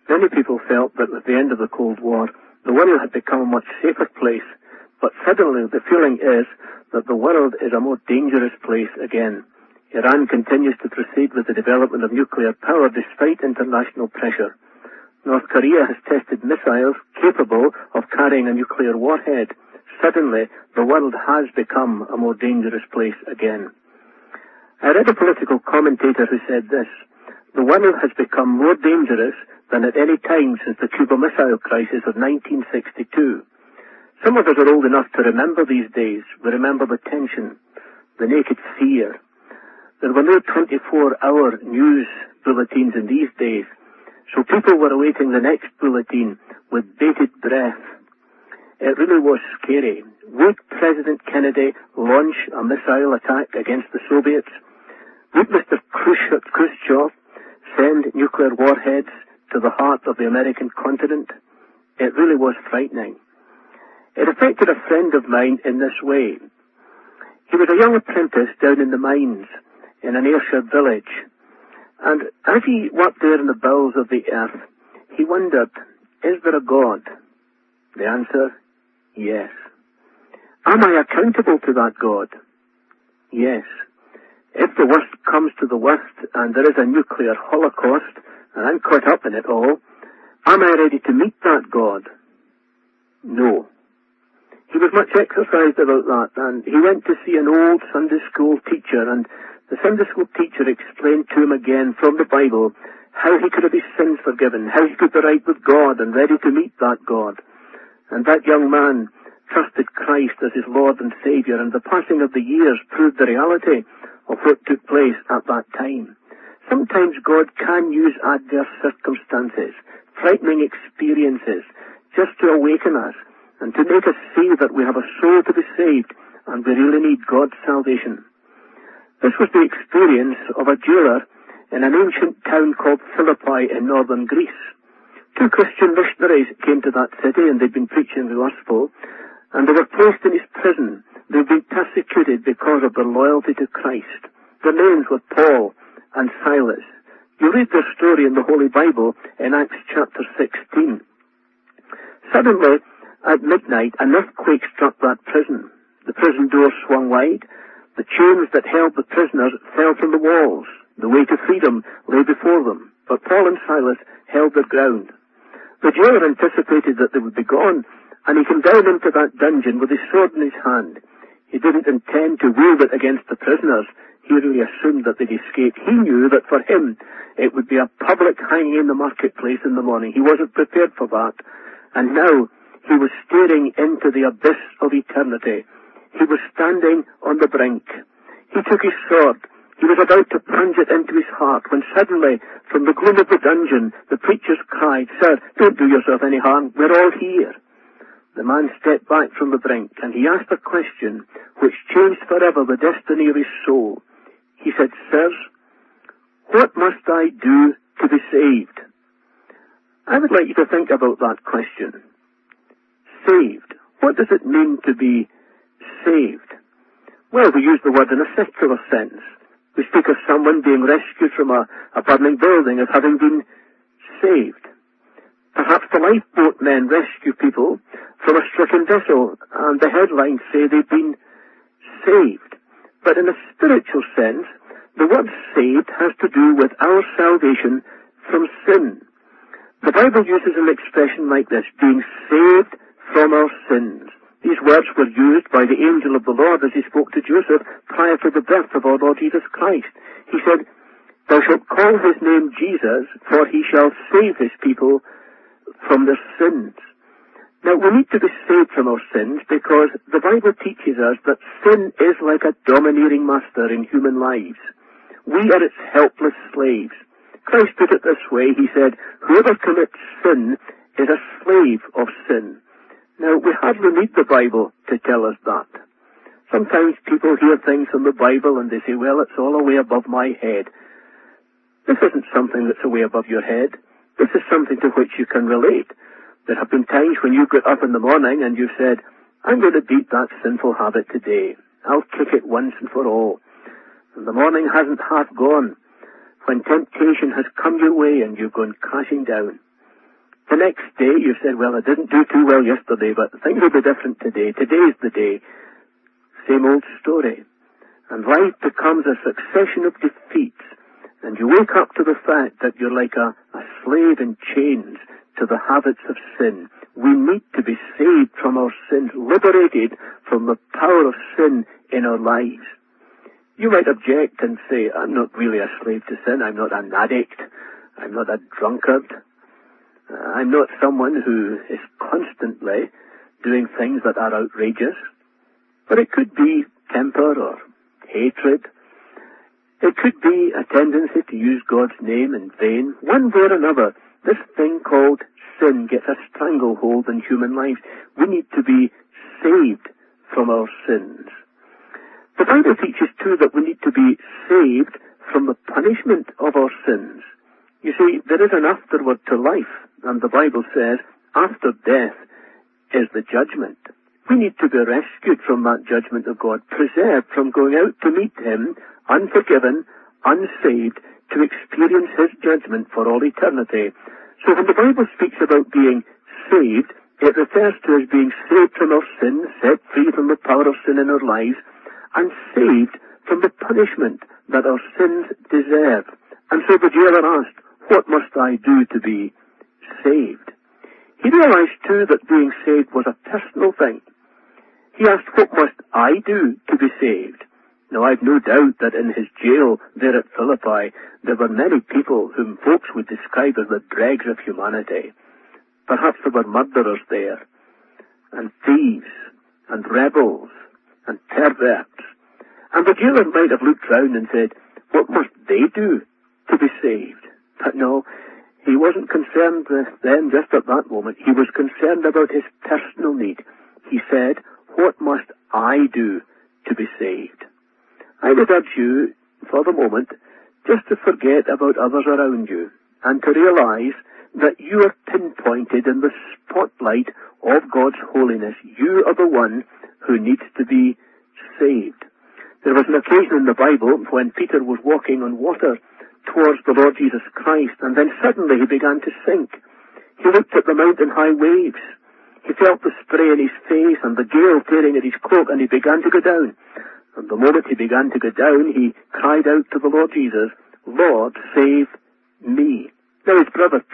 Many people felt that with the end of the Cold War, the world had become a much safer place, but suddenly the feeling is that the world is a more dangerous place again. Iran continues to proceed with the development of nuclear power despite international pressure. North Korea has tested missiles capable of carrying a nuclear warhead. Suddenly, the world has become a more dangerous place again. I read a political commentator who said this: the world has become more dangerous than at any time since the Cuba Missile Crisis of 1962. Some of us are old enough to remember these days. We remember the tension, the naked fear. There were no 24-hour news bulletins in these days, so people were awaiting the next bulletin with bated breath. It really was scary. Would President Kennedy launch a missile attack against the Soviets? Would Mr. Khrushchev send nuclear warheads to the heart of the American continent? It really was frightening. It affected a friend of mine in this way. He was a young apprentice down in the mines in an Ayrshire village, and as he worked there in the bowels of the earth, he wondered, is there a God? The answer, yes. Am I accountable to that God? Yes. If the worst comes to the worst and there is a nuclear holocaust and I'm caught up in it all, am I ready to meet that God? No. He was much exercised about that, and he went to see an old Sunday school teacher, and the Sunday school teacher explained to him again from the Bible how he could have his sins forgiven, how he could be right with God and ready to meet that God. And that young man trusted Christ as his Lord and Savior, and the passing of the years proved the reality of what took place at that time. Sometimes God can use adverse circumstances, frightening experiences, just to awaken us and to make us see that we have a soul to be saved and we really need God's salvation. This was the experience of a jeweler in an ancient town called Philippi in northern Greece. 2 Christian missionaries came to that city and they'd been preaching the gospel, and they were placed in his prison. They'd been persecuted because of their loyalty to Christ. Their names were Paul and Silas. You read their story in the Holy Bible in Acts chapter 16. Suddenly, at midnight, an earthquake struck that prison. The prison doors swung wide. The chains that held the prisoners fell from the walls. The way to freedom lay before them, but Paul and Silas held their ground. The jailer anticipated that they would be gone, and he came down into that dungeon with his sword in his hand. He didn't intend to wield it against the prisoners. He really assumed that they'd escaped. He knew that for him it would be a public hanging in the marketplace in the morning. He wasn't prepared for that. And now he was staring into the abyss of eternity. He was standing on the brink. He took his sword. He was about to plunge it into his heart when suddenly, from the gloom of the dungeon, the preachers cried, "Sir, don't do yourself any harm. We're all here." The man stepped back from the brink and he asked a question which changed forever the destiny of his soul. He said, "Sirs, what must I do to be saved?" I would like you to think about that question. Saved. What does it mean to be saved? Well, we use the word in a secular sense. We speak of someone being rescued from a burning building as having been saved. Perhaps the lifeboat men rescue people from a stricken vessel, and the headlines say they've been saved. But in a spiritual sense, the word saved has to do with our salvation from sin. The Bible uses an expression like this, being saved from our sins. These words were used by the angel of the Lord as he spoke to Joseph prior to the birth of our Lord Jesus Christ. He said, "Thou shalt call his name Jesus, for he shall save his people from their sins." Now, we need to be saved from our sins because the Bible teaches us that sin is like a domineering master in human lives. We are its helpless slaves. Christ put it this way. He said, "Whoever commits sin is a slave of sin." Now, we hardly need the Bible to tell us that. Sometimes people hear things from the Bible and they say, "Well, it's all way above my head." This isn't something that's way above your head. This is something to which you can relate. There have been times when you got up in the morning and you said, "I'm going to beat that sinful habit today. I'll kick it once and for all." And the morning hasn't half gone when temptation has come your way and you've gone crashing down. The next day you said, well, I didn't do too well yesterday, but things will be different today. Today's the day. Same old story. And life becomes a succession of defeats. And you wake up to the fact that you're like a slave in chains to the habits of sin. We need to be saved from our sins, liberated from the power of sin in our lives. You might object and say, I'm not really a slave to sin. I'm not an addict. I'm not a drunkard. I'm not someone who is constantly doing things that are outrageous. But it could be temper or hatred. It could be a tendency to use God's name in vain. One way or another, this thing called sin gets a stranglehold in human lives. We need to be saved from our sins. The Bible teaches too that we need to be saved from the punishment of our sins. You see, there is an afterward to life, and the Bible says, after death is the judgment. We need to be rescued from that judgment of God, preserved from going out to meet Him, unforgiven, unsaved, to experience His judgment for all eternity. So when the Bible speaks about being saved, it refers to us being saved from our sins, set free from the power of sin in our lives, and saved from the punishment that our sins deserve. And so the jailer asked, what must I do to be saved? He realized too that being saved was a personal thing. He asked, what must I do to be saved? Now, I've no doubt that in his jail there at Philippi, there were many people whom folks would describe as the dregs of humanity. Perhaps there were murderers there, and thieves, and rebels, and perverts. And the jailer might have looked round and said, what must they do to be saved? But no, he wasn't concerned with them just at that moment. He was concerned about his personal need. He said, what must I do to be saved? I would urge you, for the moment, just to forget about others around you and to realize that you are pinpointed in the spotlight of God's holiness. You are the one who needs to be saved. There was an occasion in the Bible when Peter was walking on water towards the Lord Jesus Christ, and then suddenly he began to sink. He looked at the mountain-high waves. He felt the spray in his face and the gale tearing at his cloak, and he began to go down. And the moment he began to go down, he cried out to the Lord Jesus, Lord, save me. Now his brother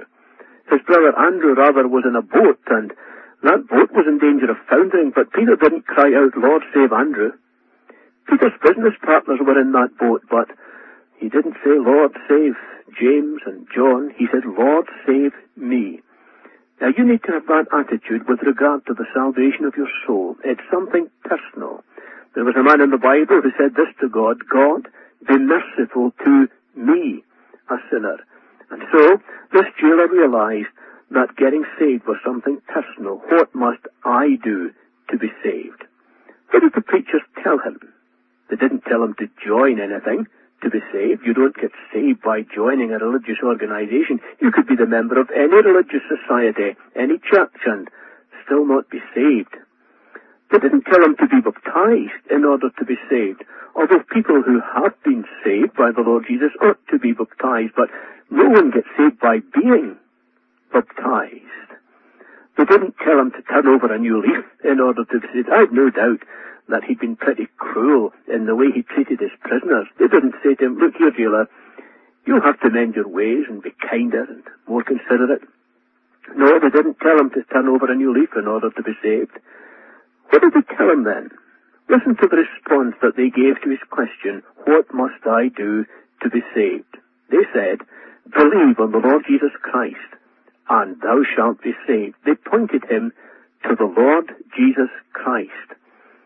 Andrew rather, was in a boat, and that boat was in danger of foundering, but Peter didn't cry out, Lord, save Andrew. Peter's business partners were in that boat, but he didn't say, Lord, save James and John. He said, Lord, save me. Now, you need to have that attitude with regard to the salvation of your soul. It's something personal. There was a man in the Bible who said this to God, God, be merciful to me, a sinner. And so, this jailer realized that getting saved was something personal. What must I do to be saved? What did the preachers tell him? They didn't tell him to join anything to be saved. You don't get saved by joining a religious organization. You could be the member of any religious society, any church, and still not be saved. They didn't tell him to be baptized in order to be saved, although people who have been saved by the Lord Jesus ought to be baptized, but no one gets saved by being baptized. They didn't tell him to turn over a new leaf in order to be saved. I have no doubt that he'd been pretty cruel in the way he treated his prisoners. They didn't say to him, look here, jailer, you'll have to mend your ways and be kinder and more considerate. No, they didn't tell him to turn over a new leaf in order to be saved. What did they tell him then? Listen to the response that they gave to his question, what must I do to be saved? They said, believe on the Lord Jesus Christ, and thou shalt be saved. They pointed him to the Lord Jesus Christ.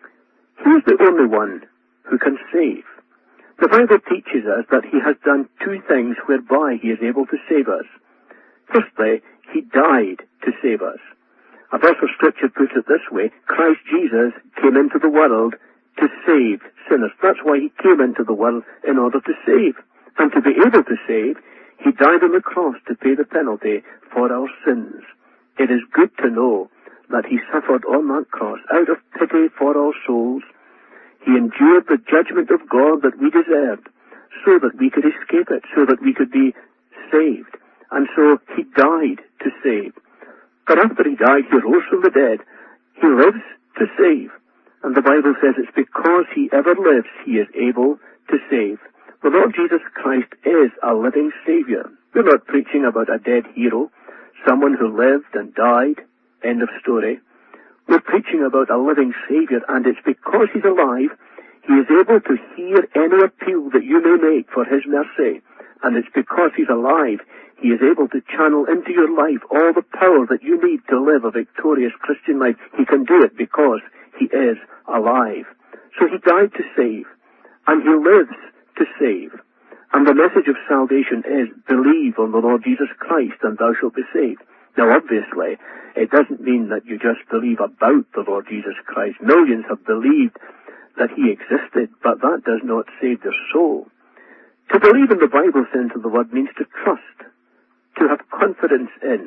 He is the only one who can save. The Bible teaches us that he has done two things whereby he is able to save us. Firstly, he died to save us. A verse of Scripture puts it this way, Christ Jesus came into the world to save sinners. That's why he came into the world, in order to save. And to be able to save, he died on the cross to pay the penalty for our sins. It is good to know that he suffered on that cross out of pity for our souls. He endured the judgment of God that we deserved, so that we could escape it, so that we could be saved. And so he died to save. But after he died, he rose from the dead. He lives to save. And the Bible says it's because he ever lives, he is able to save. The Lord Jesus Christ is a living Savior. We're not preaching about a dead hero, someone who lived and died, end of story. We're preaching about a living Savior, and it's because he's alive, he is able to hear any appeal that you may make for his mercy. And it's because he's alive, he is able to channel into your life all the power that you need to live a victorious Christian life. He can do it because he is alive. So he died to save, and he lives to save. And the message of salvation is, believe on the Lord Jesus Christ and thou shalt be saved. Now obviously, it doesn't mean that you just believe about the Lord Jesus Christ. Millions have believed that he existed, but that does not save their soul. To believe in the Bible sense of the word means to trust, to have confidence in.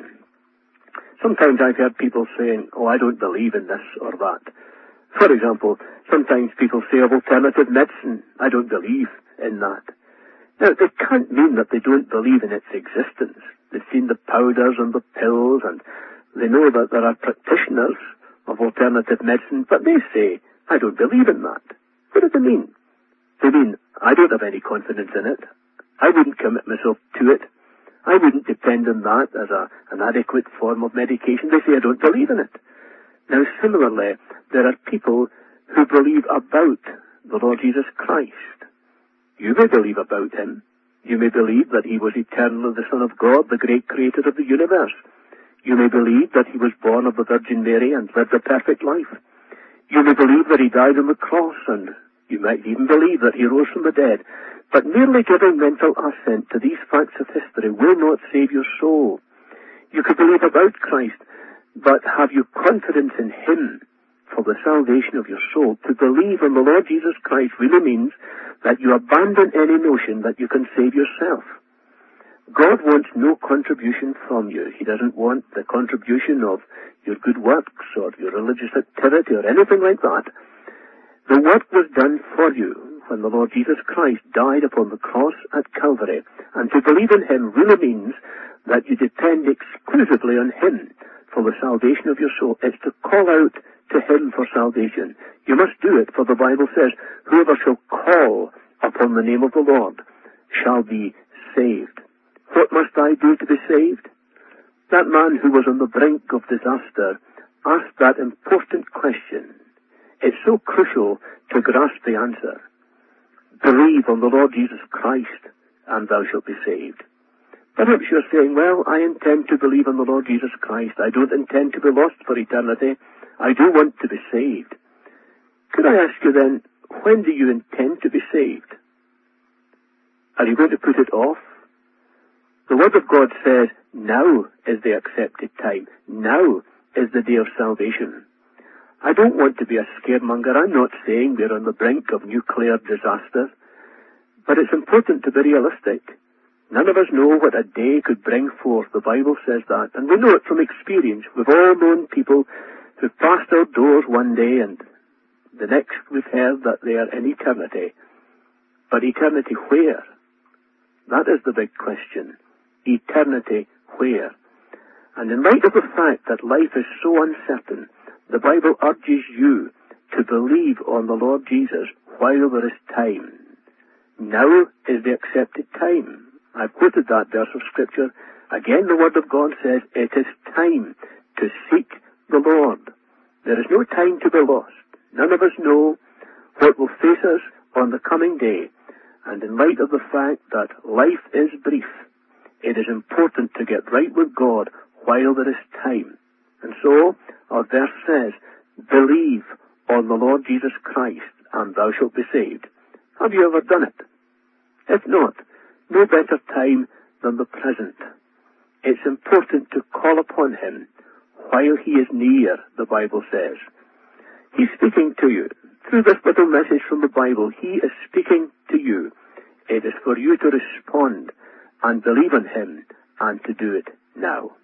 Sometimes I've heard people saying, oh, I don't believe in this or that. For example, sometimes people say of alternative medicine, I don't believe in that. Now, they can't mean that they don't believe in its existence. They've seen the powders and the pills, and they know that there are practitioners of alternative medicine, but they say, I don't believe in that. What do they mean? They mean, I don't have any confidence in it. I wouldn't commit myself to it. I wouldn't depend on that as an adequate form of medication. They say, I don't believe in it. Now, similarly, there are people who believe about the Lord Jesus Christ. You may believe about him. You may believe that he was eternally the Son of God, the great creator of the universe. You may believe that he was born of the Virgin Mary and lived a perfect life. You may believe that he died on the cross, and you might even believe that he rose from the dead. But merely giving mental assent to these facts of history will not save your soul. You could believe about Christ, but have you confidence in him for the salvation of your soul? To believe in the Lord Jesus Christ really means that you abandon any notion that you can save yourself. God wants no contribution from you. He doesn't want the contribution of your good works or your religious activity or anything like that. The work was done for you when the Lord Jesus Christ died upon the cross at Calvary. And to believe in him really means that you depend exclusively on him for the salvation of your soul. It's to call out to him for salvation. You must do it, for the Bible says, whoever shall call upon the name of the Lord shall be saved. What must I do to be saved? That man who was on the brink of disaster asked that important question. It's so crucial to grasp the answer. Believe on the Lord Jesus Christ, and thou shalt be saved. Perhaps you're saying, well, I intend to believe on the Lord Jesus Christ. I don't intend to be lost for eternity. I do want to be saved. Could I ask you then, when do you intend to be saved? Are you going to put it off? The Word of God says, now is the accepted time. Now is the day of salvation. I don't want to be a scaremonger. I'm not saying we're on the brink of nuclear disaster. But it's important to be realistic. None of us know what a day could bring forth. The Bible says that. And we know it from experience. We've all known people who've passed our doors one day and the next we've heard that they are in eternity. But eternity where? That is the big question. Eternity where? And in light of the fact that life is so uncertain, the Bible urges you to believe on the Lord Jesus while there is time. Now is the accepted time. I've quoted that verse of Scripture. Again, the Word of God says, it is time to seek the Lord. There is no time to be lost. None of us know what will face us on the coming day. And in light of the fact that life is brief, it is important to get right with God while there is time. And so, our verse says, believe on the Lord Jesus Christ, and thou shalt be saved. Have you ever done it? If not, no better time than the present. It's important to call upon him while he is near, the Bible says. He's speaking to you. Through this little message from the Bible, he is speaking to you. It is for you to respond and believe in him and to do it now.